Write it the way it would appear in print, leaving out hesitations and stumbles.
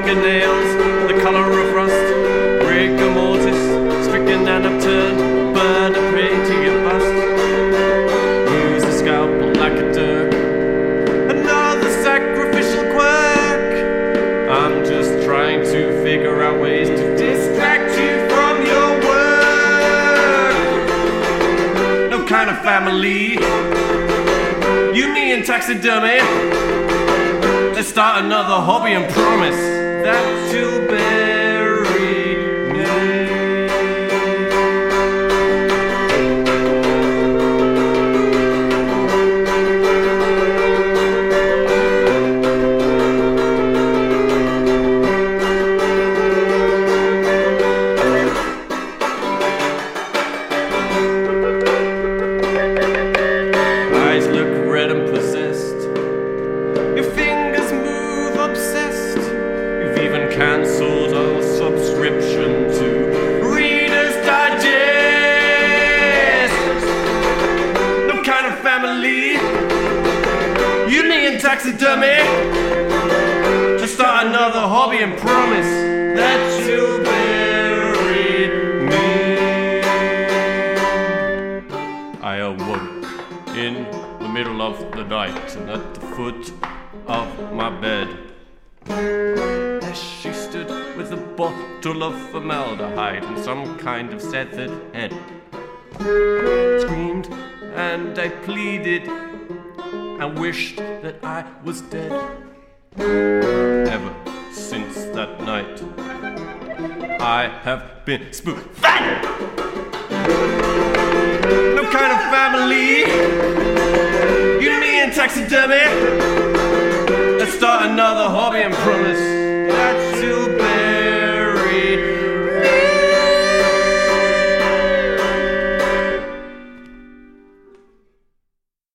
fingernails, the colour of rust, rigor mortis, stricken and upturned, bird of prey to your bust. Use the scalpel like a dirk, another sacrificial quirk. I'm just trying to figure out ways to distract you from your work. No kind of family, you, me, and taxidermy. Let's start another hobby and promise that you'll bury me. Eyes look red and possessed. Your fingers move obsessed. You've even cancelled our subscription to Reader's Digest. No kind of family, you, me, and taxidermy. Just start another hobby and promise that you'll bury me. I awoke in the middle of the night and at the foot of my bed, there she stood with a bottle of formaldehyde and some kind of severed head. Screamed and I pleaded and wished that I was dead. Ever since that night I have been spooked. No kind of family, you, me, and taxidermy.